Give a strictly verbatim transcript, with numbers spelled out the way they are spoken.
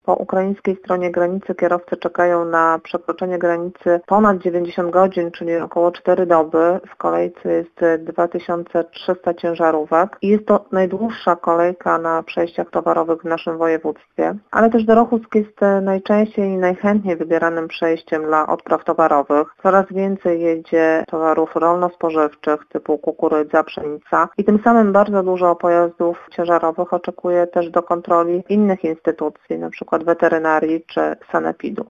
Po ukraińskiej stronie granicy kierowcy czekają na przekroczenie granicy ponad dziewięćdziesiąt godzin, czyli około cztery doby. W kolejce jest dwa tysiące trzysta ciężarówek i jest to najdłuższa kolejka na przejściach towarowych w naszym województwie. Ale też Dorochówsk jest najczęściej i najchętniej wybieranym przejściem dla odpraw towarowych. Coraz więcej jedzie towarów rolno-spożywczych typu kukurydza, pszenica i tym samym bardzo dużo pojazdów ciężarowych oczekuje też do kontroli innych instytucji, np. weterynarii czy sanepidu.